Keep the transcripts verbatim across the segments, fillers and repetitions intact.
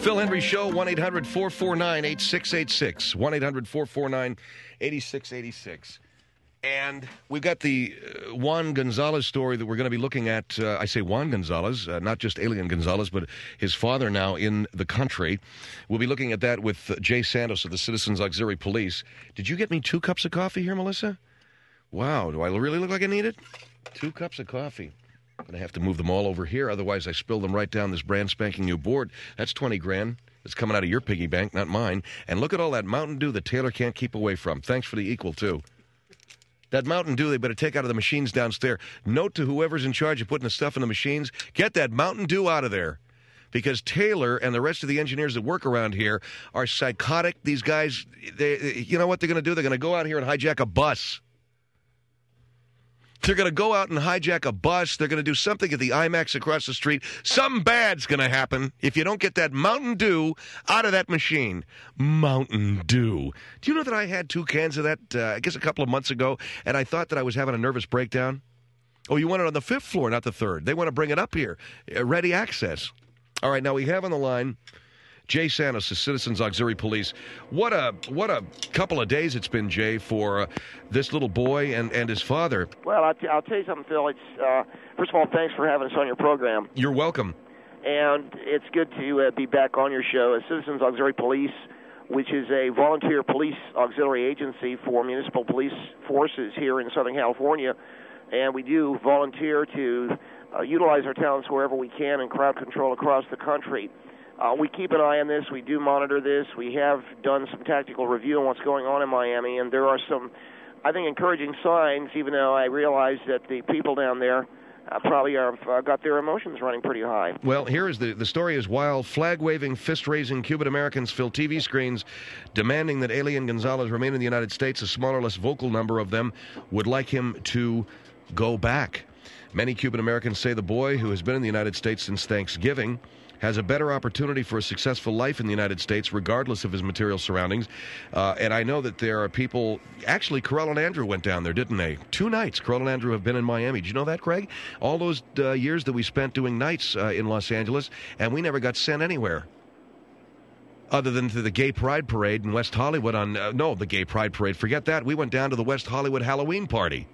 Phil Hendry Show, one eight hundred four four nine eight six eight six. one eight hundred four four nine eight six eight six. And we've got the uh, Juan Gonzalez story that we're going to be looking at. Uh, I say Juan Gonzalez, uh, not just Elian Gonzalez, but his father now in the country. We'll be looking at that with uh, Jay Santos of the Citizens Auxiliary Police. Did you get me two cups of coffee here, Melissa? Wow, do I really look like I need it? Two cups of coffee. I'm going to have to move them all over here, otherwise I spill them right down this brand spanking new board. That's twenty grand. It's coming out of your piggy bank, not mine. And look at all that Mountain Dew that Taylor can't keep away from. Thanks for the equal, too. That Mountain Dew, they better take out of the machines downstairs. Note to whoever's in charge of putting the stuff in the machines, get that Mountain Dew out of there. Because Taylor and the rest of the engineers that work around here are psychotic. These guys, they, you know what they're going to do? They're going to go out here and hijack a bus. They're going to go out and hijack a bus. They're going to do something at the IMAX across the street. Something bad's going to happen if you don't get that Mountain Dew out of that machine. Mountain Dew. Do you know that I had two cans of that, uh, I guess a couple of months ago, and I thought that I was having a nervous breakdown? Oh, you want it on the fifth floor, not the third. They want to bring it up here. Uh, ready access. All right, now we have on the line Jay Santos, the Citizens Auxiliary Police. What a what a couple of days it's been, Jay, for uh, this little boy and, and his father. Well, I'll, t- I'll tell you something, Phil. It's uh, first of all, thanks for having us on your program. You're welcome. And it's good to uh, be back on your show. Citizens Auxiliary Police, which is a volunteer police auxiliary agency for municipal police forces here in Southern California. And we do volunteer to uh, utilize our talents wherever we can and crowd control across the country. Uh, we keep an eye on this. We do monitor this. We have done some tactical review on what's going on in Miami, and there are some, I think, encouraging signs, even though I realize that the people down there uh, probably have uh, got their emotions running pretty high. Well, here is the, the story is while flag-waving, fist-raising Cuban Americans fill T V screens demanding that Elian Gonzalez remain in the United States, a smaller, less vocal number of them would like him to go back. Many Cuban Americans say the boy, who has been in the United States since Thanksgiving, has a better opportunity for a successful life in the United States, regardless of his material surroundings. Uh, and I know that there are people... Actually, Carell and Andrew went down there, didn't they? Two nights, Carell and Andrew have been in Miami. Did you know that, Craig? All those uh, years that we spent doing nights uh, in Los Angeles, and we never got sent anywhere. Other than to the Gay Pride Parade in West Hollywood on... Uh, no, the Gay Pride Parade. Forget that. We went down to the West Hollywood Halloween party.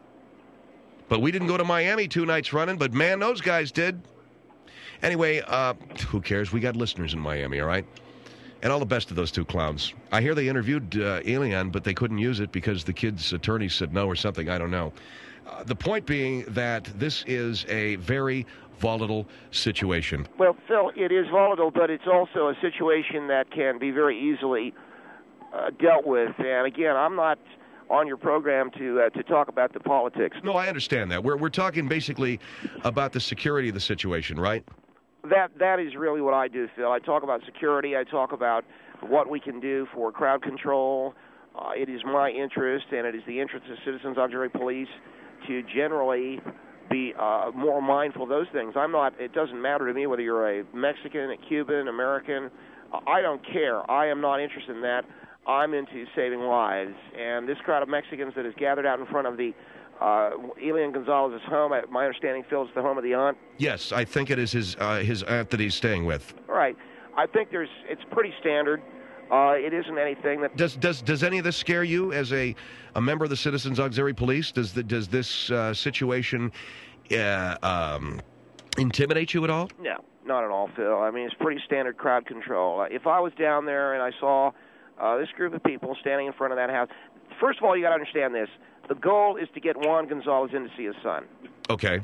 But we didn't go to Miami two nights running, but man, those guys did. Anyway, uh, who cares? We got listeners in Miami, all right? And all the best to those two clowns. I hear they interviewed uh, Elian, but they couldn't use it because the kid's attorney said no or something. I don't know. Uh, the point being that this is a very volatile situation. Well, Phil, it is volatile, but it's also a situation that can be very easily uh, dealt with. And again, I'm not on your program to uh, to talk about the politics. No, I understand that. We're we're talking basically about the security of the situation, right? That that is really what I do, Phil. I talk about security. I talk about what we can do for crowd control. Uh, it is my interest, and it is the interest of Citizens Auxiliary Police to generally be uh, more mindful of those things. I'm not. It doesn't matter to me whether you're a Mexican, a Cuban, American. Uh, I don't care. I am not interested in that. I'm into saving lives. And this crowd of Mexicans that is gathered out in front of the uh, Elian Gonzalez's home, my understanding, Phil, is the home of the aunt. Yes, I think it is his uh, his aunt that he's staying with. All right. I think there's it's pretty standard. Uh, it isn't anything that... Does does does any of this scare you as a, a member of the Citizens Auxiliary Police? Does the, does this uh, situation uh, um, intimidate you at all? No, not at all, Phil. I mean, it's pretty standard crowd control. Uh, if I was down there and I saw uh, this group of people standing in front of that house, first of all, you got to understand this. The goal is to get Juan Gonzalez in to see his son. Okay.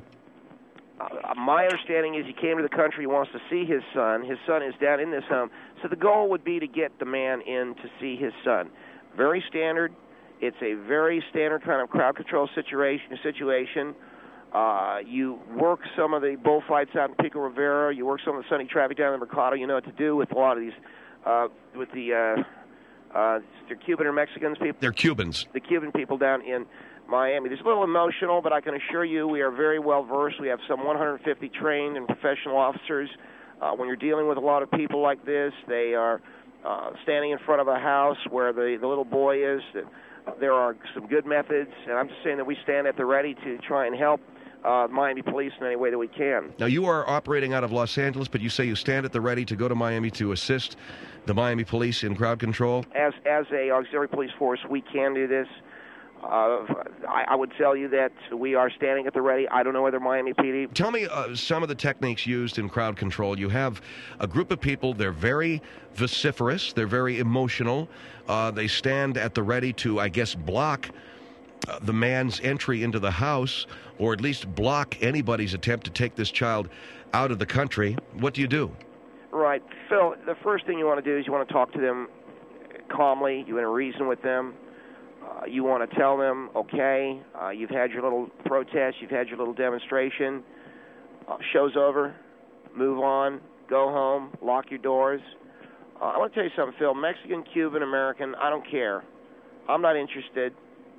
Uh, my understanding is he came to the country, he wants to see his son. His son is down in this home. So the goal would be to get the man in to see his son. Very standard. It's a very standard kind of crowd control situation. situation. Uh, you work some of the bullfights out in Pico Rivera. You work some of the sunny traffic down in the Mercado. You know what to do with a lot of these, uh, with the, uh, uh, they're Cuban or Mexicans people? They're Cubans. The Cuban people down in Miami. It's a little emotional, but I can assure you we are very well versed. We have some one hundred fifty trained and professional officers. Uh, when you're dealing with a lot of people like this, they are uh, standing in front of a house where the, the little boy is. There are some good methods, and I'm just saying that we stand at the ready to try and help uh, Miami Police in any way that we can. Now, you are operating out of Los Angeles, but you say you stand at the ready to go to Miami to assist the Miami Police in crowd control? As as a auxiliary police force, we can do this. Uh, I, I would tell you that we are standing at the ready. I don't know whether Miami P D... Tell me uh, some of the techniques used in crowd control. You have a group of people, they're very vociferous, they're very emotional. Uh, they stand at the ready to, I guess, block uh, the man's entry into the house, or at least block anybody's attempt to take this child out of the country. What do you do? Right. Phil, the first thing you want to do is you want to talk to them calmly. You want to reason with them. Uh, you want to tell them, okay, uh, you've had your little protest, you've had your little demonstration, uh, show's over, move on, go home, lock your doors. Uh, I want to tell you something, Phil. Mexican, Cuban, American, I don't care. I'm not interested.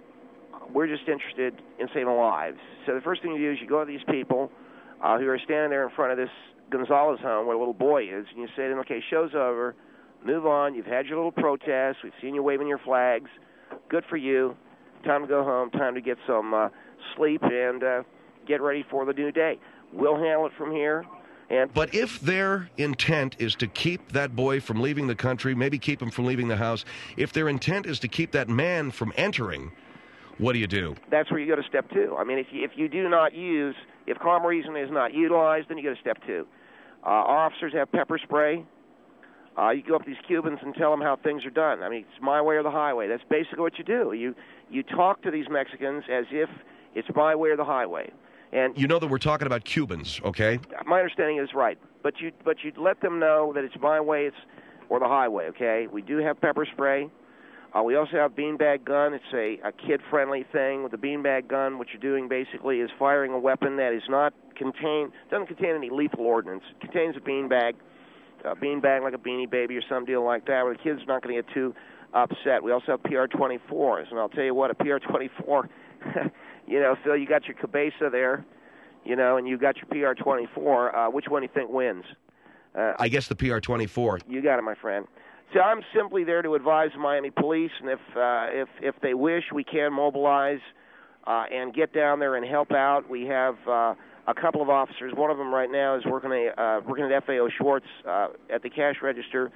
We're just interested in saving lives. So the first thing you do is you go to these people uh, who are standing there in front of this Gonzalez home where a little boy is, and you say to them, okay, show's over, move on, you've had your little protest, we've seen you waving your flags. Good for you. Time to go home. Time to get some uh, sleep and uh, get ready for the new day. We'll handle it from here. And but if their intent is to keep that boy from leaving the country, maybe keep him from leaving the house, if their intent is to keep that man from entering, what do you do? That's where you go to step two. I mean, if you, if you do not use, if calm reason is not utilized, then you go to step two. Uh, our officers have pepper spray. Uh, you go up to these Cubans and tell them how things are done. I mean, it's my way or the highway. That's basically what you do. You you talk to these Mexicans as if it's my way or the highway. And you know that we're talking about Cubans, okay? My understanding is right, but you but you let them know that it's my way, it's or the highway. Okay? We do have pepper spray. Uh, we also have beanbag gun. It's a, a kid-friendly thing. With the beanbag gun, what you're doing basically is firing a weapon that is not contain doesn't contain any lethal ordnance. It contains a beanbag. A beanbag like a Beanie Baby or some deal like that, where the kid's not going to get too upset. We also have P R twenty-fours, and I'll tell you what, a P R twenty-four, you know, Phil, you got your Cabeza there, you know, and you got your P R twenty-four. Uh, which one do you think wins? Uh, I guess the P R twenty-four. You got it, my friend. So I'm simply there to advise the Miami Police, and if uh, if if they wish, we can mobilize uh, and get down there and help out. We have uh, a couple of officers. One of them right now is working a uh, working at F A O Schwartz uh, at the cash register,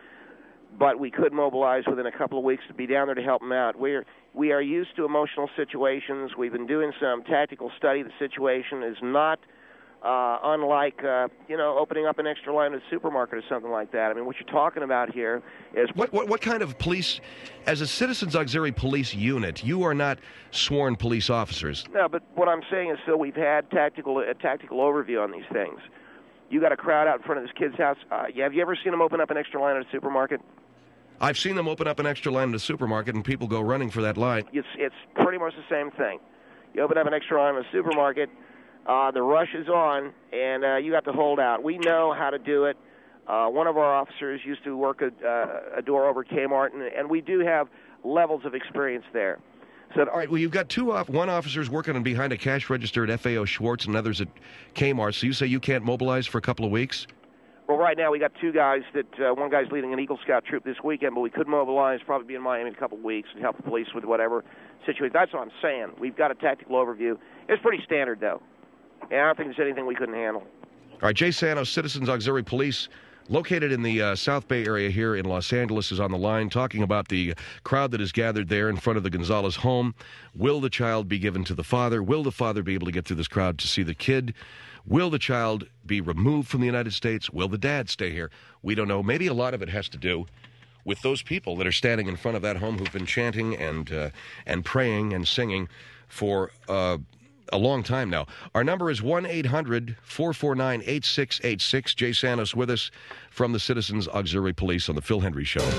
but we could mobilize within a couple of weeks to be down there to help them out. We're we are used to emotional situations. We've been doing some tactical study. The situation is not uh, unlike uh, you know opening up an extra line at a supermarket or something like that. I mean, what you're talking about here is what what what kind of police, as a Citizens Auxiliary Police unit, you are not sworn police officers. No, but what I'm saying is, still, we've had tactical a tactical overview on these things. You got a crowd out in front of this kid's house. Uh, have you ever seen them open up an extra line at a supermarket? I've seen them open up an extra line at a supermarket, and people go running for that line. It's it's pretty much the same thing. You open up an extra line at a supermarket, uh, the rush is on, and uh, you got to hold out. We know how to do it. Uh, one of our officers used to work a, uh, a door over Kmart, and, and we do have levels of experience there. So, all right, well, you've got two off, one officer's working behind a cash register at F A O Schwartz and others at Kmart, so you say you can't mobilize for a couple of weeks? Well, right now we got two guys that, uh, one guy's leading an Eagle Scout troop this weekend, but we could mobilize, probably be in Miami in a couple of weeks and help the police with whatever situation. That's what I'm saying. We've got a tactical overview. It's pretty standard, though, and I don't think there's anything we couldn't handle. All right, Jay Santos, Citizens Auxiliary Police, located in the uh, South Bay area here in Los Angeles, is on the line talking about the crowd that is gathered there in front of the Gonzalez home. Will the child be given to the father? Will the father be able to get through this crowd to see the kid? Will the child be removed from the United States? Will the dad stay here? We don't know. Maybe a lot of it has to do with those people that are standing in front of that home who've been chanting and uh, and praying and singing for uh, a long time now. Our number is one eight hundred four four nine eight six eight six. Jay Santos with us from the Citizens Auxiliary Police on the Phil Hendry Show.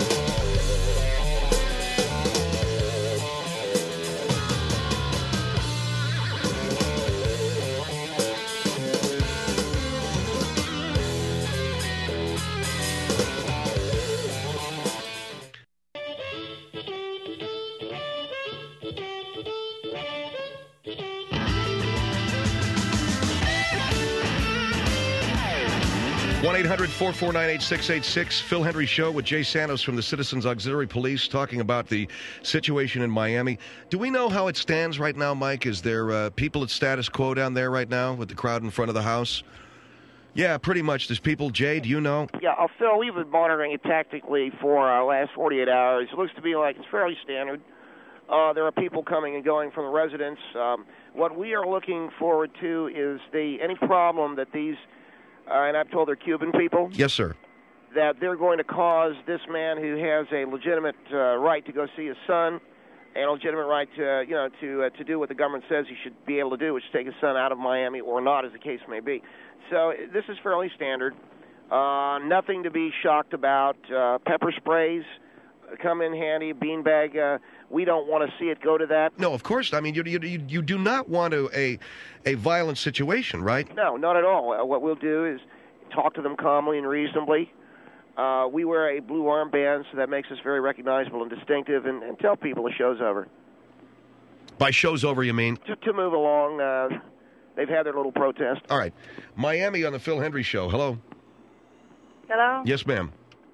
one eight hundred, four four nine, eight six eight six. Phil Hendrie Show with Jay Santos from the Citizens Auxiliary Police talking about the situation in Miami. Do we know how it stands right now, Mike? Is there uh, people at status quo down there right now with the crowd in front of the house? Yeah, pretty much. There's people. Jay, do you know? Yeah, uh, Phil, we've been monitoring it tactically for our last forty-eight hours. It looks to be like it's fairly standard. Uh, there are people coming and going from the residents. Um, what we are looking forward to is the any problem that these, uh, and I've told they're Cuban people. Yes, sir. That they're going to cause this man who has a legitimate uh, right to go see his son, and a legitimate right to, you know, to uh, to do what the government says he should be able to do, which is take his son out of Miami or not, as the case may be. So this is fairly standard. Uh, nothing to be shocked about. Uh, pepper sprays come in handy. Beanbag. Uh, we don't want to see it go to that. No, of course. I mean, you you you do not want to a a violent situation, right? No, not at all. Uh, what we'll do is talk to them calmly and reasonably. Uh, we wear a blue armband, so that makes us very recognizable and distinctive, and, and tell people the show's over. By show's over, you mean? To, to move along. Uh, they've had their little protest. All right. Miami on the Phil Hendrie Show. Hello. Hello? Yes, ma'am.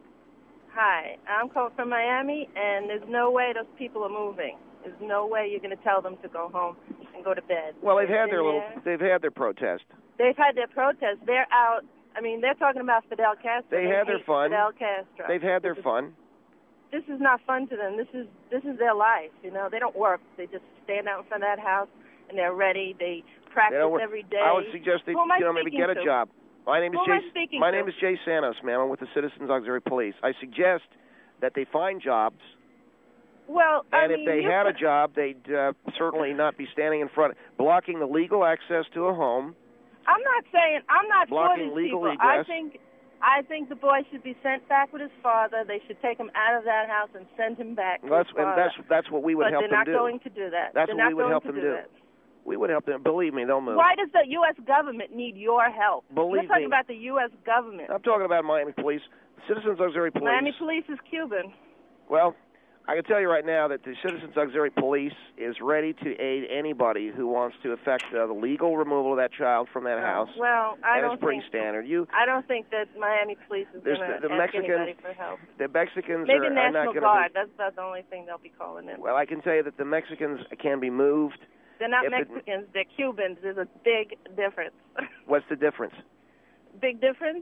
Hi. I'm calling from Miami, and there's no way those people are moving. There's no way you're going to tell them to go home and go to bed. Well, they've had their little. There. They've had their protest. They've had their protest. They're out. I mean, they're talking about Fidel Castro. They, they had their fun. Fidel Castro. They've had their this fun. Is, this is not fun to them. This is this is their life. You know, they don't work. They just stand out in front of that house, and they're ready. They practice they every day. I would suggest they, Who am I you know, maybe get a to? job. My name is Who am Jay. I speaking My to? name is Jay Santos, ma'am. I'm with the Citizens Auxiliary Police. I suggest that they find jobs. Well, and I if mean, they you had a could- job, they'd uh, certainly not be standing in front, blocking the legal access to a home. I'm not saying I'm not Blocking for these legal people. egress. I think I think the boy should be sent back with his father. They should take him out of that house and send him back to Well, that's his father. and that's that's what we would but help they're them not do. going to do that. That's they're what not we would going help to them do do. that. We would help them. Believe me, they'll move. Why does the U S government need your help? Believe You're talking me. about the U S government. I'm talking about Miami Police, Citizens Auxiliary Police. Miami Police is Cuban. Well, I can tell you right now that the Citizens Auxiliary Police is ready to aid anybody who wants to effect uh, the legal removal of that child from that house. Well, I and don't it's pretty think standard. You, I don't think that Miami Police is There's going to the- the ask Mexican- anybody for help. the Mexicans Maybe are, are National not going Guard. to That's that's the only thing they'll be calling in. be. Well, I can tell you that the Mexicans can be moved. They're not if it- Mexicans. They're Cubans. There's a big difference. What's the difference? Big difference?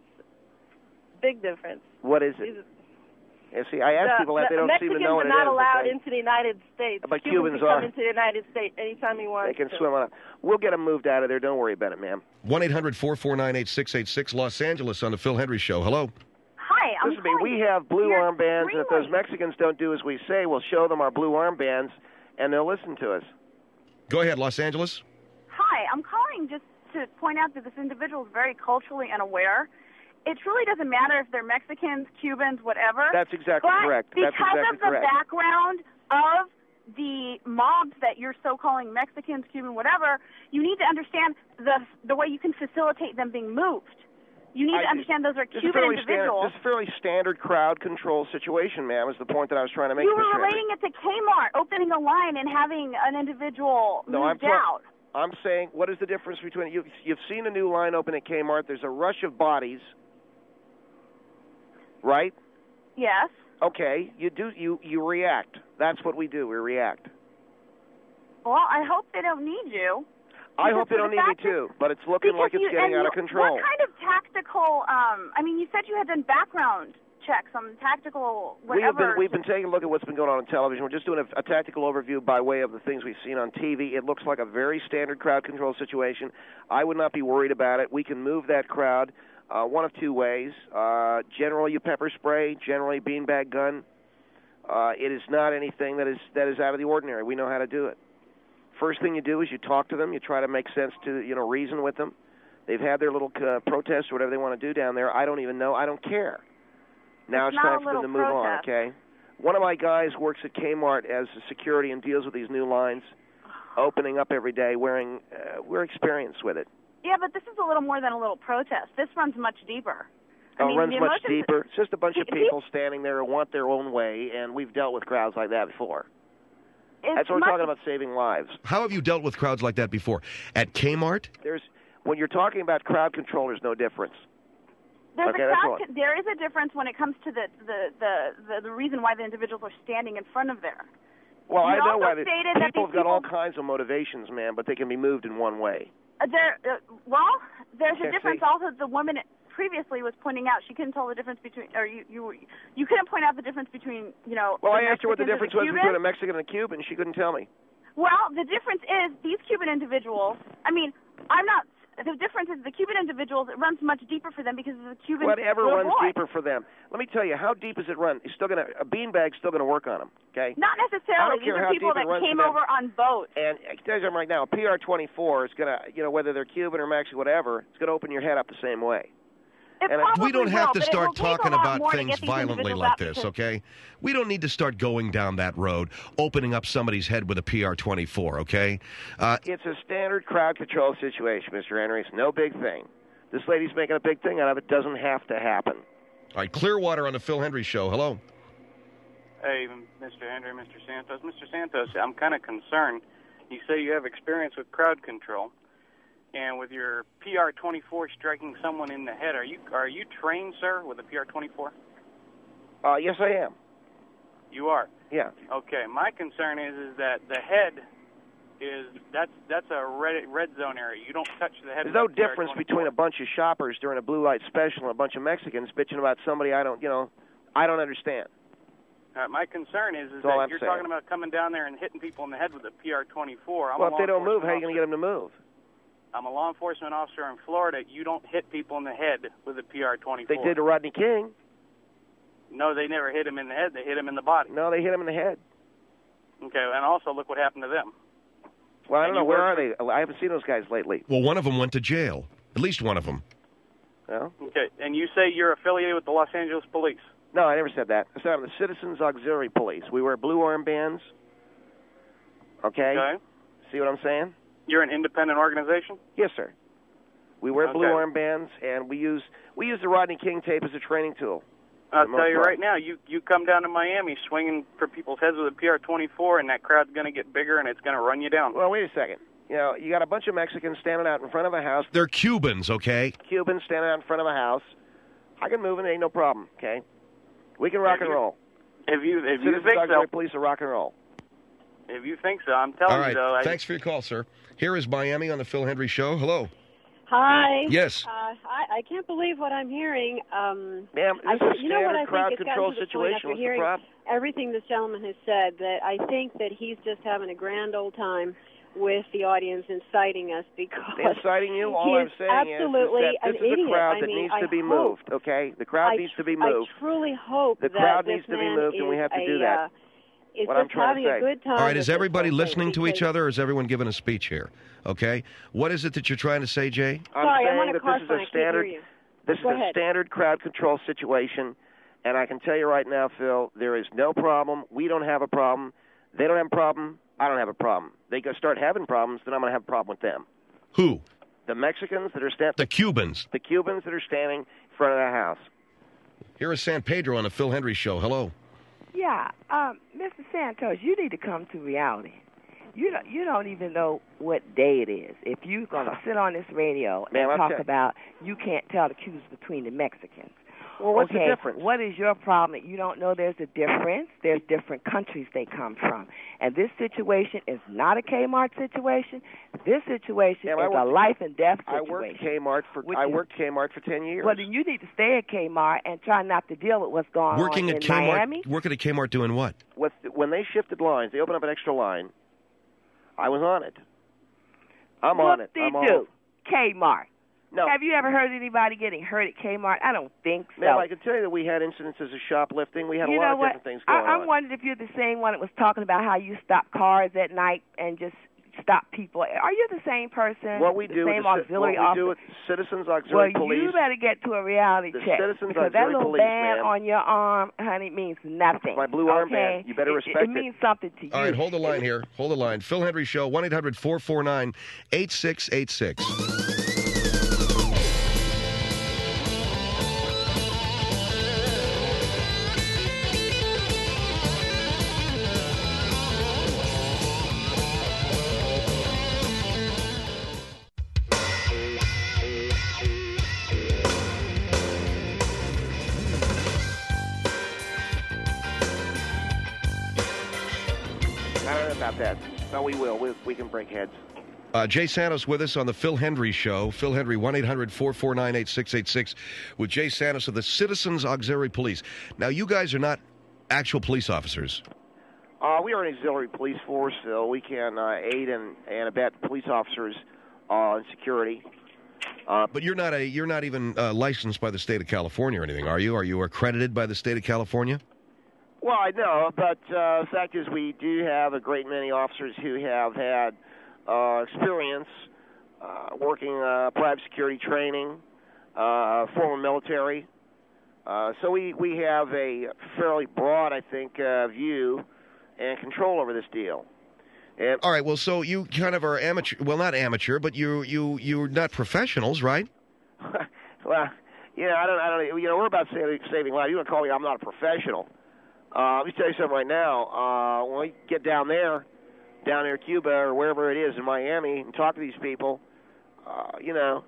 Big difference. What is it? These- Yeah, see, I ask the, people that the they don't Mexicans seem to know what are it not is. allowed okay? into the United States. But Cubans Cubans can are. come into the United States anytime he wants They can to. swim on it. We'll get them moved out of there. Don't worry about it, ma'am. one eight hundred, four four nine, eight six eight six. Los Angeles on the Phil Hendrie Show. Hello. Hi, I'm Listen to me. calling We have blue You're armbands, and if those extremely- Mexicans don't do as we say, we'll show them our blue armbands, and they'll listen to us. Go ahead, Los Angeles. Hi, I'm calling just to point out that this individual is very culturally unaware. It truly doesn't matter if they're Mexicans, Cubans, whatever. That's exactly but correct. That's because exactly of the correct. background of the mobs that you're so calling Mexicans, Cuban, whatever, you need to understand the the way you can facilitate them being moved. You need I- to understand those are This is Cuban fairly standard. individuals. This is a fairly standard crowd control situation, ma'am. Is the point that I was trying to make? You were Mister relating it to Kmart, opening a line and having an individual No, I'm moved talk- out. I'm saying, what is the difference between you? You've seen a new line open at Kmart. There's a rush of bodies, right? Yes. Okay, you do. You you react. That's what we do. We react. Well, I hope they don't need you. I Because hope they for don't the need me fact that- too, but it's looking Because like it's you, getting and out of you- control. What kind of tactical? Um, I mean, you said you had done background checks on tactical We have whatever. been we've been taking a look at what's been going on on television. We're just doing a, a tactical overview by way of the things we've seen on T V. It looks like a very standard crowd control situation. I would not be worried about it. We can move that crowd uh, one of two ways. Uh, generally, you pepper spray. Generally, beanbag gun. Uh, it is not anything that is that is out of the ordinary. We know how to do it. First thing you do is you talk to them. You try to make sense to you know reason with them. They've had their little uh, protest or whatever they want to do down there. I don't even know. I don't care. Now It's it's, not time a for them to little move protest. on, okay? One of my guys works at Kmart as a security and deals with these new lines, opening up every day, wearing, uh, we're experienced with it. Yeah, but this is a little more than a little protest. This runs much deeper. I Oh, mean, it runs the much emotions- deeper. It's just a bunch of Pe- people standing there who want their own way, and we've dealt with crowds like that before. It's That's what we're much- talking about, saving lives. How have you dealt with crowds like that before? At Kmart? There's, when you're talking about crowd control, there's no difference. There's Okay, a that's crowd, all. there is a difference when it comes to the the, the, the, the reason why the individuals are standing in front of there. Well, You I know also why the, stated that people these have got all people- kinds of motivations, man, but they can be moved in one way. Uh, there, uh, well, there's Okay, a difference. see? Also, the woman previously was pointing out she couldn't tell the difference between, or you you you couldn't point out the difference between, you know. Well, the I asked her what the Mexicans difference and was the between a Cubans. Mexican and a Cuban. She couldn't tell me. Well, the difference is these Cuban individuals. I mean, I'm not. The difference is the Cuban individuals. It runs much deeper for them because of the Cuban. Whatever little runs boy. deeper for them. Let me tell you, how deep does it run? It's still gonna a beanbag's still gonna work on them. Okay. Not I necessarily. don't These care are how people deep it that runs came for them. over on boats. And I can tell you something right now, a P R twenty-four is gonna, you know, whether they're Cuban or Mexican, whatever, it's gonna open your head up the same way. It and I- probably We don't have will, to but it start will take a talking lot about more to things get these violently individuals like out this, because- okay? We don't need to start going down that road, opening up somebody's head with a P R twenty-four, okay? Uh, It's a standard crowd control situation, Mister Henry. It's no big thing. This lady's making a big thing out of it. Doesn't have to happen. all right, Clearwater on the Phil Hendry Show. Hello. Hey, Mister Henry, Mister Santos. Mister Santos, I'm kind of concerned. You say you have experience with crowd control, and with your P R twenty-four striking someone in the head, are you are you trained, sir, with a P R twenty-four? Uh, yes, I am. You are. Yeah. Okay. My concern is is that the head is that's that's a red red zone area. You don't touch the head. There's no with a P R difference twenty-four. between a bunch of shoppers during a blue light special and a bunch of Mexicans bitching about somebody I don't, you know, I don't understand. Uh, my concern is, is That's all that I'm you're saying. talking about coming down there and hitting people in the head with a P R twenty-four. I'm Well, a if they law don't move, how are you enforcement going to get them to move? officer. I'm a law enforcement officer in Florida. You don't hit people in the head with a P R twenty-four. They did to Rodney King. No, they never hit him in the head. They hit him in the body. No, they hit him in the head. Okay, and also look what happened to them. Well, I And don't know. you Where work are they? I haven't seen those guys lately. Well, one of them went to jail. At least one of them. No? Okay, and you say you're affiliated with the Los Angeles Police. No, I never said that. I said I'm the Citizens Auxiliary Police. We wear blue armbands. Okay? Okay. See what I'm saying? You're an independent organization? Yes, sir. We wear blue Okay. armbands, and we use we use the Rodney King tape as a training tool. I'll For the tell most you part. right now, you you come down to Miami swinging for people's heads with a P R twenty-four, and that crowd's going to get bigger, and it's going to run you down. Well, wait a second. You know, you got a bunch of Mexicans standing out in front of a house, They're Cubans, okay? Cubans standing out in front of a house. I can move, and it ain't no problem, okay? We can rock If and you- roll. If you if you Citizens think so, Auxiliary Police are rock and roll. if you think so, I'm telling All right. you though. I, Thanks for your call, sir. Here is Miami on the Phil Hendry Show. Hello. Hi. Yes. Uh, I, I can't believe what I'm hearing. Um, Ma'am, I, this is a you know what standard I crowd think it's control gotten to the point situation. after What's the hearing problem? everything this gentleman has said that I think that he's just having a grand old time with the audience inciting us because Inciting you? All he I'm is saying is, is absolutely that this an is idiot. a crowd I that mean, needs I to be hope, moved, okay? The crowd I, needs to be I moved. truly hope The that crowd this needs to be man moved, and we is have to a, do that. Uh, is What just I'm trying having to say. a good time. All right, with is this everybody whole thing listening to each because- other, or is everyone giving a speech here? Okay? What is it that you're trying to say, Jay? I'm Sorry, I'm saying on a that car this is phone. a I can't hear standard you. this is Go a ahead. standard crowd control situation, and I can tell you right now, Phil, there is no problem. We don't have a problem. They don't have a problem. I don't have a problem. They go start having problems, then I'm going to have a problem with them. Who? The Mexicans that are standing, The Cubans. the Cubans that are standing in front of the house. Here is San Pedro on the Phil Hendry Show. Hello. Yeah, um, Mister Santos, you need to come to reality. You don't, you don't even know what day it is. If you're going to sit on this radio and Ma'am, I'll talk tell- about you can't tell the cues between the Mexicans. Well, what's okay, the difference? what is your problem that you don't know there's a difference? There's different countries they come from. And this situation is not a Kmart situation. This situation Ma'am, I is a worked- life and death I situation. worked Kmart for Which I is- worked Kmart for ten years. Well, then you need to stay at Kmart and try not to deal with what's going Working on at in Kmart. Miami. Working at Kmart doing what? With, when they shifted lines, they opened up an extra line. I was on it. I'm on it. What I'm they all- do? Kmart. No, Have you ever heard anybody getting hurt at Kmart? I don't think so. ma'am, I can tell you that we had incidences of shoplifting. We had you a lot know of what? different things I, going I'm on. wondering if you're the same one that was talking about how you stop cars at night and just stop people. Are you the same person? What we the do, with same the, ci- auxiliary what we do officer? with Citizens Well, Auxiliary Police. you better get to a reality The check Citizens because that Auxiliary little Police, band ma'am. on your arm, honey, means nothing. My blue okay? armband. You better It- respect it. it. means something to you. All right, hold the line here. Hold the line. Phil Hendry Show, one eight hundred four four nine eight six eight six. about that. No, we will. We, we can break heads. Uh, Jay Santos with us on the Phil Hendry Show. Phil Hendry, one eight hundred four four nine eight six eight six with Jay Santos of the Citizens Auxiliary Police. Now, you guys are not actual police officers. Uh, we are an auxiliary police force, so we can uh, aid and, and abet police officers uh, in security. Uh, but you're not a you're not even uh, licensed by the state of California or anything, are you? Are you accredited by the state of California? Well, I know, but uh, the fact is we do have a great many officers who have had uh, experience uh, working uh, private security training, uh, former military. Uh, so we, we have a fairly broad, I think, uh, view and control over this deal. And all right. Well, so you kind of are amateur. Well, not amateur, but you you you're not professionals, right? Well, yeah, I don't, I don't. You know, we're about saving, saving lives. You want to call me? I'm not a professional. Uh, let me tell you something right now. Uh, when we get down there, down near Cuba or wherever it is in Miami, and talk to these people, uh, you know,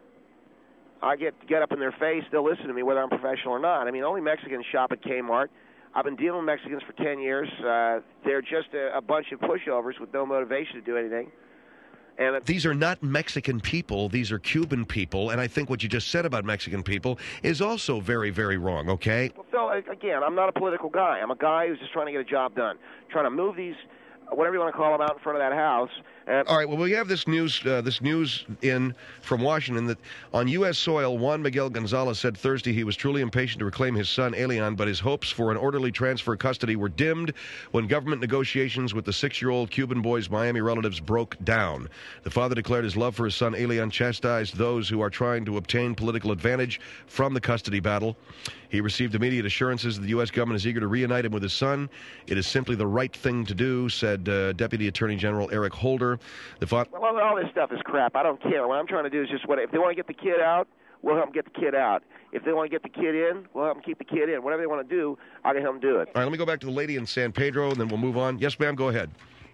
I get get up in their face. They'll listen to me whether I'm professional or not. I mean, only Mexicans shop at Kmart. I've been dealing with Mexicans for ten years. Uh, they're just a, a bunch of pushovers with no motivation to do anything. And it, these are not Mexican people. These are Cuban people. And I think what you just said about Mexican people is also very, very wrong, okay? So, again, I'm not a political guy. I'm a guy who's just trying to get a job done, trying to move these, whatever you want to call them, out in front of that house. And all right, well, we have this news uh, this news in from Washington that on U S soil, Juan Miguel Gonzalez said Thursday he was truly impatient to reclaim his son, Elian, but his hopes for an orderly transfer of custody were dimmed when government negotiations with the six-year-old Cuban boy's Miami relatives broke down. The father declared his love for his son, Elian, chastised those who are trying to obtain political advantage from the custody battle. He received immediate assurances that the U S government is eager to reunite him with his son. It is simply the right thing to do, said uh, Deputy Attorney General Eric Holder. The fa- well, all this stuff is crap. I don't care. What I'm trying to do is just what if they want to get the kid out, we'll help them get the kid out. If they want to get the kid in, we'll help them keep the kid in. Whatever they want to do, I can help them do it. All right, let me go back to the lady in San Pedro, and then we'll move on. Yes, ma'am, go ahead.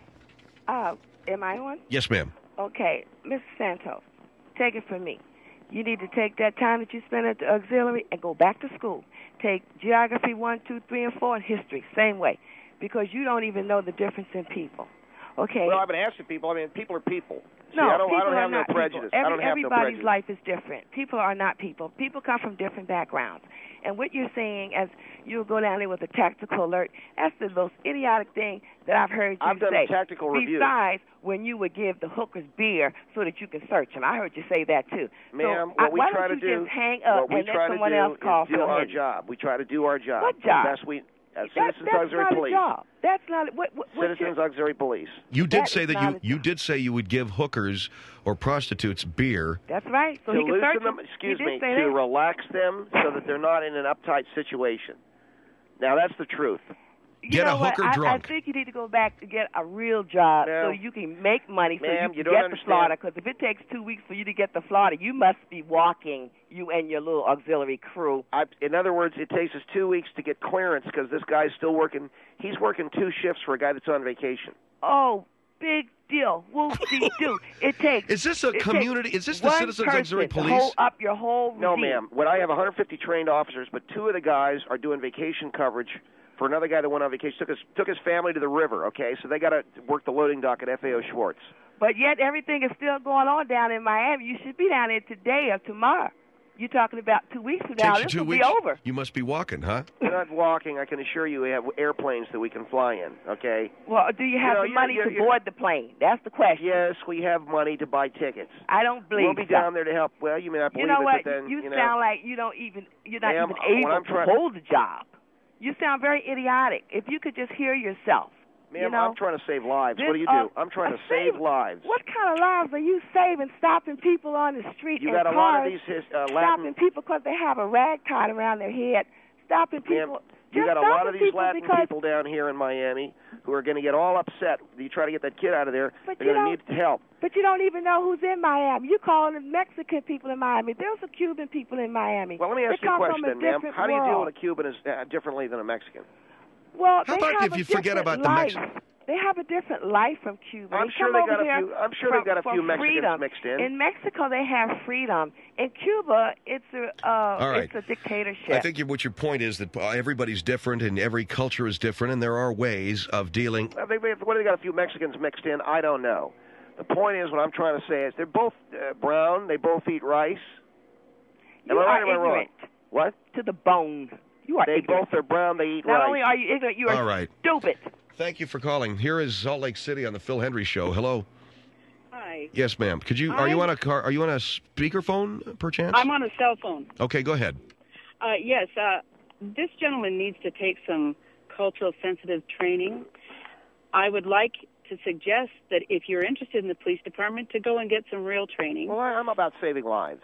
Uh, am I on? Yes, ma'am. Okay, Mister Santos, take it from me. You need to take that time that you spent at the auxiliary and go back to school. Take geography one, two, three, and four, and history, same way, because you don't even know the difference in people. Okay. Well, I've been asking people. I mean, people are people. See, no, I don't, people I don't are have not no prejudice. People. Every, I don't have everybody's no prejudice. life is different. People are not people. People come from different backgrounds. And what you're saying, as you'll go down there with a tactical alert, that's the most idiotic thing that I've heard you I've say. done a tactical review. Besides, when you would give the hookers beer so that you can search them. I heard you say that, too. Ma'am, so, what I, we why try don't to you do, just hang up what we and let try someone to do else call is do Phil our Hendry? job. We try to do our job. What job? That's we, as That, Citizens that's Auxiliary not Police. a job. That's not what, what, what's Citizens your, Auxiliary Police. You did That say is that not you a you job. did say you would give hookers or prostitutes beer. That's right. So to he can loosen search them, them. excuse He me, did say to that. relax them so that they're not in an uptight situation. Now, that's the truth. You Get know a hooker what? I, drunk. I think you need to go back to get a real job Ma'am. so you can make money so Ma'am, you you can don't get understand. the Florida. Because if it takes two weeks for you to get the Florida, you must be walking, you and your little auxiliary crew. I, in other words, it takes us two weeks to get clearance because this guy's still working. He's working two shifts for a guy that's on vacation. Oh, big deal. Whoop-de-doo. It takes. Is this a it community? takes Is this the one Citizens person Auxiliary to Police? hold up your whole No, regime. ma'am. What I have one hundred fifty trained officers, but two of the guys are doing vacation coverage for another guy that went on vacation. Took his took his family to the river. Okay, so they got to work the loading dock at F A O Schwartz. But yet everything is still going on down in Miami. You should be down there today or tomorrow. You're talking about two weeks from now. Takes you This two will weeks. be over. You must be walking, huh? We're not walking. I can assure you, we have airplanes that we can fly in. Okay. Well, do you have know, the you're- money you're- to you're- board the plane? That's the question. Yes, we have money to buy tickets. I don't believe We'll be so. down there to help. Well, you may not You believe know it, what? but then you, you know. sound like you don't even. You're not Ma'am, even when able I'm to trying- hold a job. You sound very idiotic. If you could just hear yourself. Ma'am, you know, I'm trying to save lives. this, What do you uh, do? I'm trying to uh, save save- lives. What kind of lives are you saving? Stopping people on the street You and got a cars, lot of these his, uh, stopping Latin. people because they have a rag tied around their head. Stopping Ma'am, people. you just got a lot of stopping these people Latin because, people down here in Miami who are going to get all upset. You try to get that kid out of there. But They're you going to don't- need help. But you don't even know who's in Miami. You calling them Mexican people in Miami. There's some Cuban people in Miami. Well, let me ask they you a come question, from a then, ma'am. different How do you deal world. with a Cuban as, uh, differently than a Mexican? Well, How they about have if a you forget different about the life. Mex- They have a different life from Cuba. I'm they sure come they got over a here few. I'm sure from, they got a from few Mexicans freedom. mixed in. In Mexico, they have freedom. In Cuba, it's a uh, All right. it's a dictatorship. I think you, what your point is that uh, everybody's different and every culture is different, and there are ways of dealing. I think whether they got a few Mexicans mixed in, I don't know. The point is, what I'm trying to say is, they're both uh, brown. They both eat rice. You Am I are right or am I wrong? ignorant What? to the bone. You are They ignorant. both are brown. They eat Not rice. only are you ignorant, you are All right. stupid. Thank you for calling. Here is Salt Lake City on the Phil Hendry Show. Hello. Hi. Yes, ma'am. Could you? Are you on a car? Are you on a speakerphone, perchance? I'm on a cell phone. Okay, go ahead. Uh, yes, uh, this gentleman needs to take some cultural sensitive training. I would like to suggest that if you're interested in the police department, to go and get some real training. Well, I'm about saving lives.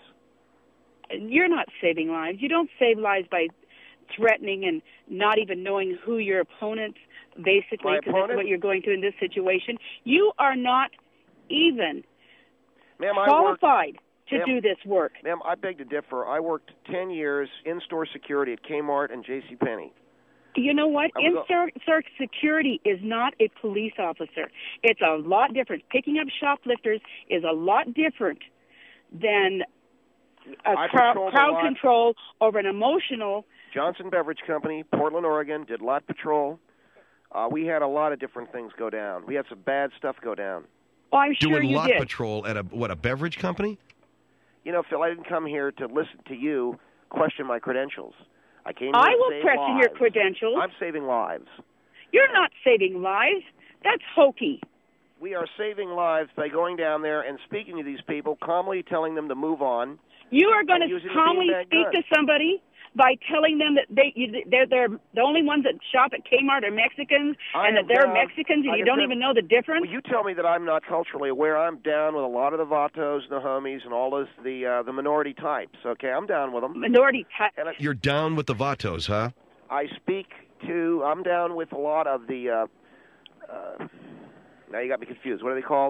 You're not saving lives. You don't save lives by threatening and not even knowing who your opponent, basically, My because opponent? that's what you're going through in this situation. You are not even Ma'am, I worked, qualified to Ma'am, do this work. Ma'am, I beg to differ. I worked ten years in-store security at Kmart and JCPenney. You know what? I was a- In-store security is not a police officer. It's a lot different. Picking up shoplifters is a lot different than a I crowd, patrolled a crowd lot. control over an emotional. Johnson Beverage Company, Portland, Oregon, did lot patrol. Uh, we had a lot of different things go down. We had some bad stuff go down. Oh, I'm sure Doing you lot did. patrol at a what? A beverage company? You know, Phil, I didn't come here to listen to you question my credentials. I came here I to will save question lives. your credentials. I'm saving lives. You're not saving lives. That's hokey. We are saving lives by going down there and speaking to these people, calmly telling them to move on. You are going And to using the calmly beanbag speak gun. to somebody by telling them that they you, they're they're the only ones that shop at Kmart are Mexicans, I and am that they're down- Mexicans, and like you I don't said- even know the difference. Well, you tell me that I'm not culturally aware. I'm down with a lot of the Vatos and the homies and all those the uh, the minority types. Okay, I'm down with them. Minority type. And I, You're down with the Vatos, huh? I speak to. I'm down with a lot of the. Uh, uh, now you got me confused. What are they called?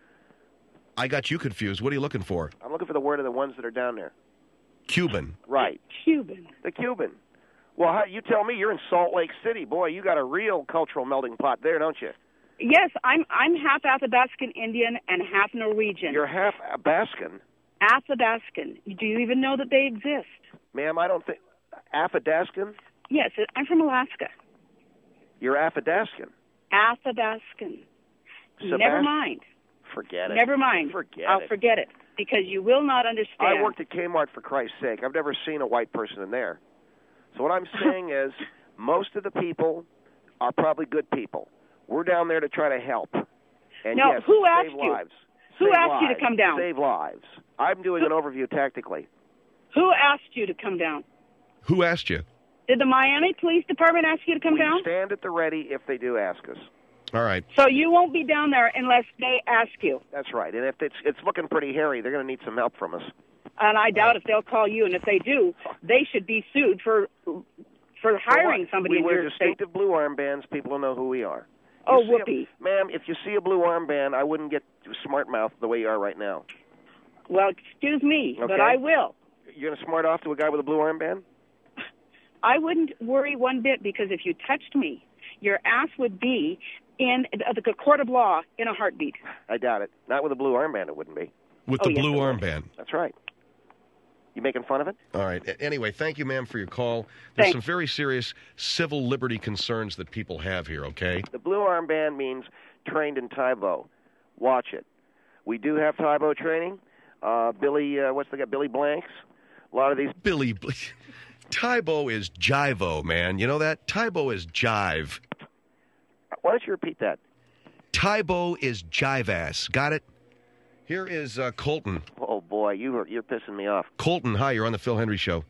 I got you confused. What are you looking for? I'm looking for the word of the ones that are down there. Cuban. Right. Cuban. The Cuban. Well, how, you tell me. You're in Salt Lake City, boy. You got a real cultural melting pot there, don't you? Yes, I'm I'm half Athabascan Indian and half Norwegian. You're half Baskin, Athabascan. Do you even know that they exist? ma'am. I don't think Athabascan. Yes, I'm from Alaska. You're Athabascan. Athabascan. Never Sebast- mind. Forget it. Never mind. Forget I'll it. forget it because you will not understand. I worked at Kmart, for Christ's sake. I've never seen a white person in there. So what I'm saying is, most of the people are probably good people. We're down there to try to help. And Now, yes, who save asked you? lives. Who Save asked you to lives. come down? Save lives. I'm doing an overview tactically. Who asked you to come down? Who asked you? Did the Miami Police Department ask you to come We down? stand at the ready if they do ask us. All right. So you won't be down there unless they ask you. That's right. And if it's it's looking pretty hairy, they're going to need some help from us. And I doubt if they'll call you. And if they do, they should be sued for for hiring So what? somebody we in wear your state. distinctive blue armbands. People will know who we are. Oh, You see a- whoopee. Ma'am, if you see a blue armband, I wouldn't get smart mouth the way you are right now. Well, excuse me, but Okay. I will. You're going to smart off to a guy with a blue armband? I wouldn't worry one bit because if you touched me, your ass would be in the court of law in a heartbeat. I doubt it. Not with a blue armband, it wouldn't be. With Oh, the yes, blue it would. armband. That's right. You making fun of it? All right. A- Anyway, thank you, ma'am, for your call. There's Thanks. some very serious civil liberty concerns that people have here, okay? The blue armband means trained in Taibo. Watch it. We do have Taibo training. Uh, Billy, uh, what's the guy? Billy Blanks. A lot of these. Billy, Bl- Tybo is jivo, man. You know that? Tybo is jive. Why don't you repeat that? Tybo is jive ass. Got it? Here is uh, Colton. Oh boy, you are, you're pissing me off. Colton, hi, you're on the Phil Hendry Show.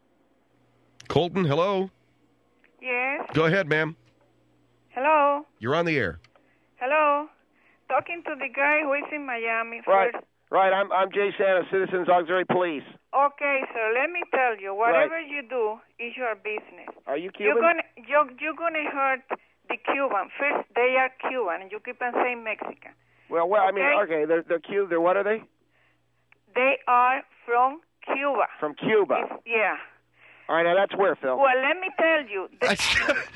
Colton, hello? Yes. Go ahead, ma'am. Hello. You're on the air. Hello. Talking to the guy who is in Miami Right, first. right. I'm I'm Jay Santa, Citizens Auxiliary Police. Okay, so let me tell you, whatever you do is your business. Are you You're Cuban? gonna you're, you're gonna hurt the Cuban. First, they are Cuban, and you keep on saying Mexican. Well, well, I mean, Okay. okay, they're they're Cuban. They're what are they? They are from Cuba. From Cuba. If- yeah. All right, now that's where, Phil. Well, let me tell you. The, let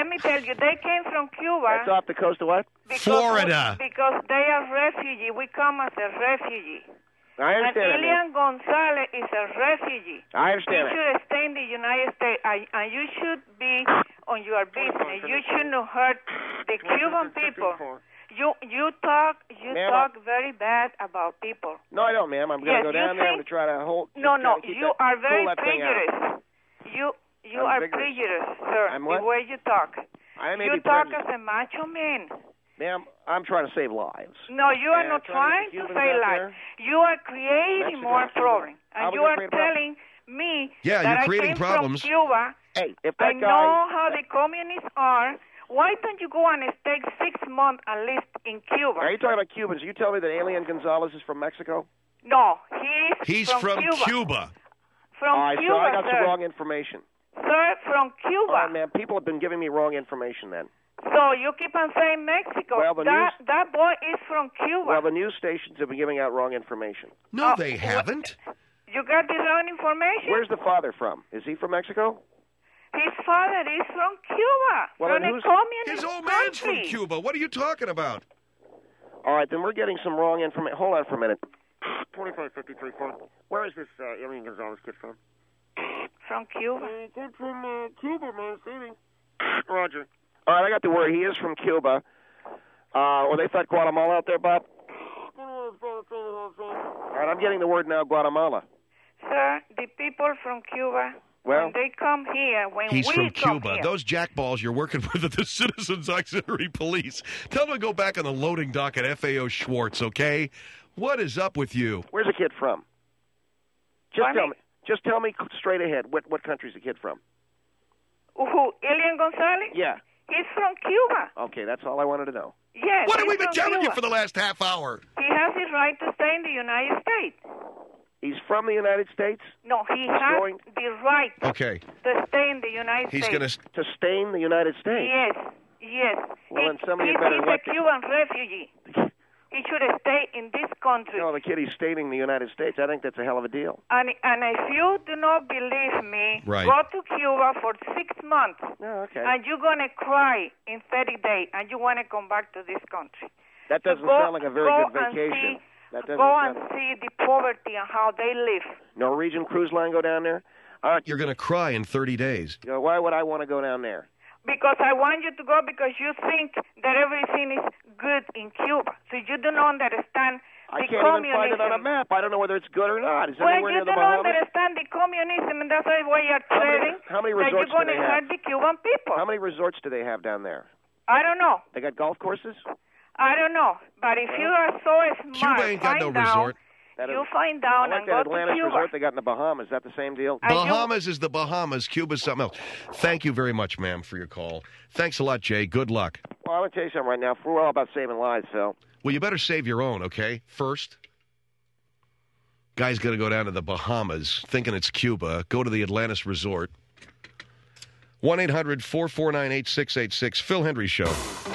let me tell you, they came from Cuba. That's off the coast of what? Because Florida. We, because they are refugee. We come as a refugee. I understand And Elian Gonzalez is a refugee. I understand He should stay in the United States, and and you should be on your business. You shouldn't hurt the Cuban people. You you talk you Ma'am, talk very bad about people. No, I don't, ma'am. I'm going to Yes, go you down there. I'm think- going to try to hold. No, try no, to keep you that- are very pull that thing out. prejudiced. You you I'm are vigorous. prejudiced, sir. I'm the what? way you talk. I may you be talk prejudiced. as a macho man. Ma'am, I'm trying to save lives. No, you are Yeah, not trying trying to get to Cubans say out lies. there. You are creating Mexico, more Cuba. problems, How and we you gonna are create a problem? telling me Yeah, that you're I creating came problems. from Cuba. Hey, if I that guy. know how the communists are. Why don't you go and stay six months at least in Cuba? Are you talking about Cubans? You tell me that Elian Gonzalez is from Mexico? No, he is He's from, from Cuba. Cuba. From All right, Cuba, so I got sir. some wrong information. Sir, from Cuba. All right, ma'am. People have been giving me wrong information then. So you keep on saying Mexico. Well, the that that boy is from Cuba. Well, the news stations have been giving out wrong information. No, Oh, they haven't. You got the wrong information? Where's the father from? Is he from Mexico? His father is from Cuba. Well, from then a who's- communist His old man's from country. Cuba. What are you talking about? All right, then we're getting some wrong information. Hold on for a minute. twenty-five fifty-three phone. Where is this uh, Elian Gonzalez kid from? From Cuba. Kid from uh, Cuba, man. Stevie. Roger. All right, I got the word. He is from Cuba. Uh, or they thought Guatemala out there, Bob? All right, I'm getting the word now, Guatemala. Sir, the people from Cuba, Well, when they come here, when He's we from come Cuba. here, Those jackballs you're working with at the Citizens Auxiliary Police. Tell them to go back on the loading dock at F A O Schwartz, okay? What is up with you? where's the kid from? Just Pardon tell me? me. Just tell me straight ahead. What what country's the kid from? who, Elian Gonzalez? Yeah. He's from Cuba. Okay, that's all I wanted to know. Yes. What have he's we been from telling you Cuba. for the last half hour? He has his right to stay in the United States. He's from the United States. No, he has going- the right Okay. to stay in the United He's States. going to. To stain the United States. Yes, yes. Well, he, then somebody he's, better he's let a the- Cuban refugee. He should stay in this country. No, the kid he's staining the United States. I think that's a hell of a deal. And, and if you do not believe me, Right. go to Cuba for six months, Oh, okay. and you're going to cry in thirty days, and you want to come back to this country. That doesn't So go, sound like a very go good and vacation. See, That doesn't go and sound... see the poverty and how they live. Norwegian Cruise Line go down there? Uh, You're going to cry in thirty days. you know, why would I want to go down there? Because I want you to go because you think that everything is good in Cuba. So you do not understand I the can't even communism. find it on a map. I don't know whether it's good or not. Is it Well, anywhere near you the do not Bahamas? understand the communism, and that's why you're How many- trading how many that resorts you're do going they to have? hurt the Cuban people. How many resorts do they have down there? I don't know. They got golf courses? I don't know. But if you are so smart, Cuba ain't got no find out, resort. That you is- find I out like and that go Atlantis to Cuba. resort they got in the Bahamas. Is that the same deal? And you- Bahamas is the Bahamas. Cuba's something else. Thank you very much, ma'am, for your call. Thanks a lot, Jay. Good luck. Well, I'm going to tell you something right now. We're all about saving lives, Phil. Well, you better save your own, okay? First. Guy's going to go down to the Bahamas thinking it's Cuba. Go to the Atlantis Resort. one eight hundred four four nine eight six eight six. Phil Hendry Show.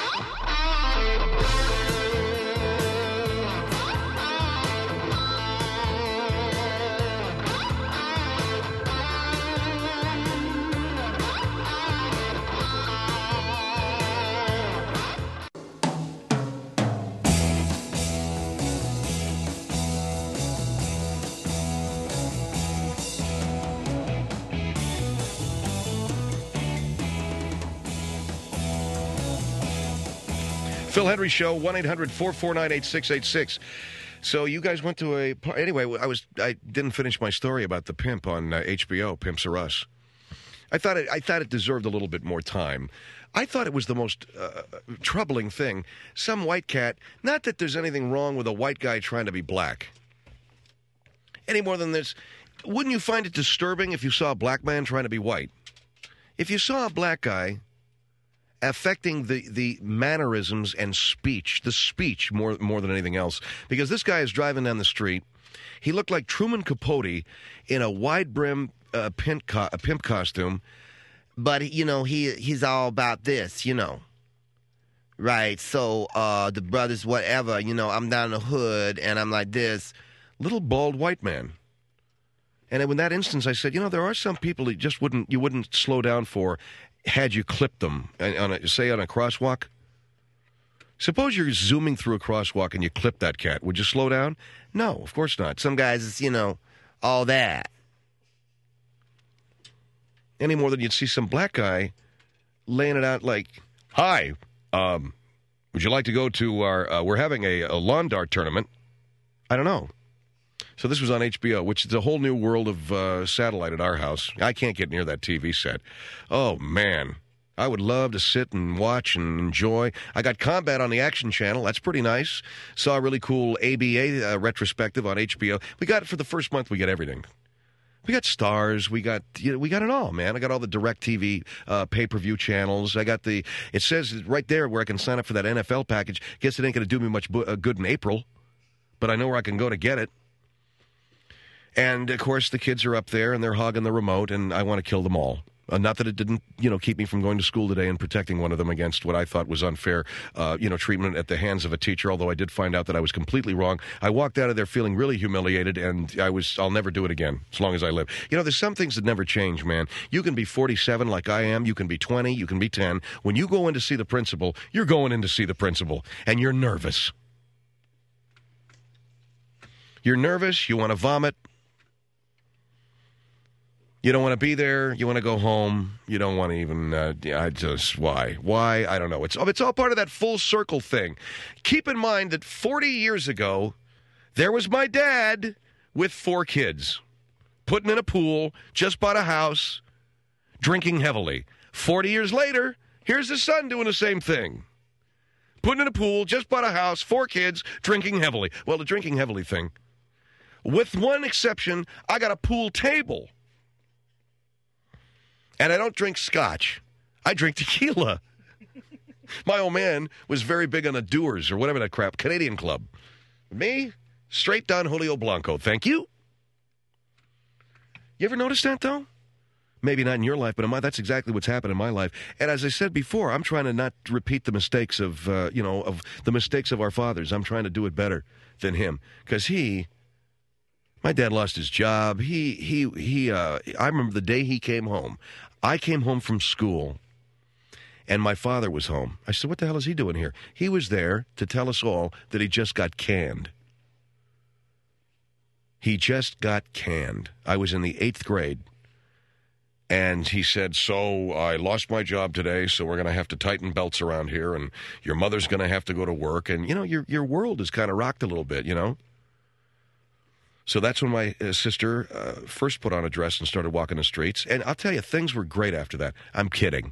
Phil Hendry Show, one eight hundred four four nine eight six eight six. So you guys went to a par- anyway. I was I didn't finish my story about the pimp on uh, H B O. Pimps Are Us. I thought it, I thought it deserved a little bit more time. I thought it was the most uh, troubling thing. Some white cat. Not that there's anything wrong with a white guy trying to be black. Any more than this, wouldn't you find it disturbing if you saw a black man trying to be white? If you saw a black guy affecting the, the mannerisms and speech, the speech more more than anything else. Because this guy is driving down the street. He looked like Truman Capote in a wide-brim uh, pimp, co- a pimp costume. But, you know, he he's all about this, you know. Right, so uh, the brothers, whatever, you know, I'm down in the hood, and I'm like this. Little bald white man. And in that instance, I said, you know, there are some people that just wouldn't you wouldn't slow down for had you clip them, on a, say on a crosswalk. Suppose you're zooming through a crosswalk and you clip that cat. Would you slow down? No, of course not. Some guys, it's, you know, all that. Any more than you'd see some black guy laying it out like, hi, um, would you like to go to our, uh, we're having a, a lawn dart tournament. I don't know. So this was on H B O, which is a whole new world of uh, satellite at our house. I can't get near that T V set. Oh, man. I would love to sit and watch and enjoy. I got Combat on the Action Channel. That's pretty nice. Saw a really cool A B A uh, retrospective on H B O. We got it for the first month. We got everything. We got Stars. We got you know, we got it all, man. I got all the DirecTV uh, pay-per-view channels. I got the. It says right there where I can sign up for that N F L package. Guess it ain't going to do me much bo- uh, good in April, but I know where I can go to get it. And of course, the kids are up there and they're hogging the remote, and I want to kill them all. Uh, not that it didn't, you know, keep me from going to school today and protecting one of them against what I thought was unfair, uh, you know, treatment at the hands of a teacher. Although I did find out that I was completely wrong. I walked out of there feeling really humiliated, and I was, I'll never do it again as long as I live. You know, there's some things that never change, man. You can be forty-seven like I am. You can be twenty. You can be ten. When you go in to see the principal, you're going in to see the principal, and you're nervous. You're nervous. You want to vomit. You don't want to be there. You want to go home. You don't want to even, uh, I just, why? Why? I don't know. It's, it's all part of that full circle thing. Keep in mind that forty years ago, there was my dad with four kids, putting in a pool, just bought a house, drinking heavily. forty years later, here's his son doing the same thing. Putting in a pool, just bought a house, four kids, drinking heavily. Well, the drinking heavily thing, with one exception, I got a pool table. And I don't drink scotch. I drink tequila. My old man was very big on the Doers or whatever that crap, Canadian Club. Me, straight Don Julio Blanco. Thank you. You ever notice that, though? Maybe not in your life, but in my, that's exactly what's happened in my life. And as I said before, I'm trying to not repeat the mistakes of, uh, you know, of the mistakes of our fathers. I'm trying to do it better than him. Because he... My dad lost his job. He, he, he, uh, I remember the day he came home. I came home from school, and my father was home. I said, what the hell is he doing here? He was there to tell us all that he just got canned. He just got canned. I was in the eighth grade, and he said, so I lost my job today, so we're going to have to tighten belts around here, and your mother's going to have to go to work. And, you know, your, your world is kind of rocked a little bit, you know? So that's when my uh, sister uh, first put on a dress and started walking the streets. And I'll tell you, things were great after that. I'm kidding.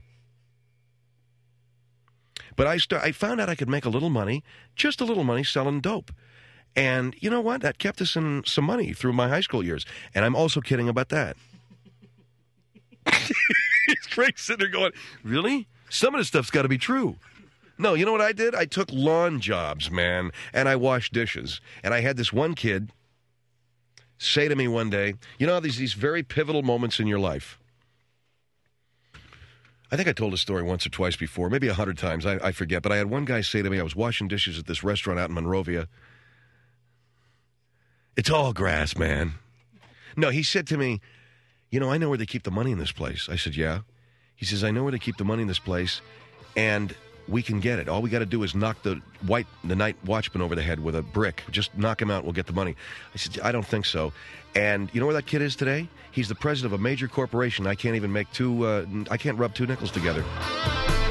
But I, st- I found out I could make a little money, just a little money, selling dope. And you know what? That kept us in some money through my high school years. And I'm also kidding about that. Craig's sitting there going, really? Some of this stuff's got to be true. No, you know what I did? I took lawn jobs, man, and I washed dishes. And I had this one kid say to me one day, you know, these these very pivotal moments in your life. I think I told a story once or twice before, maybe a hundred times, I, I forget. But I had one guy say to me, I was washing dishes at this restaurant out in Monrovia. It's all grass, man. No, he said to me, you know, I know where they keep the money in this place. I said, yeah. He says, I know where they keep the money in this place, and we can get it. All we got to do is knock the white, the night watchman over the head with a brick. Just knock him out, we'll get the money. I said, I don't think so. And you know where that kid is today? He's the president of a major corporation. I can't even make two, uh, I can't rub two nickels together.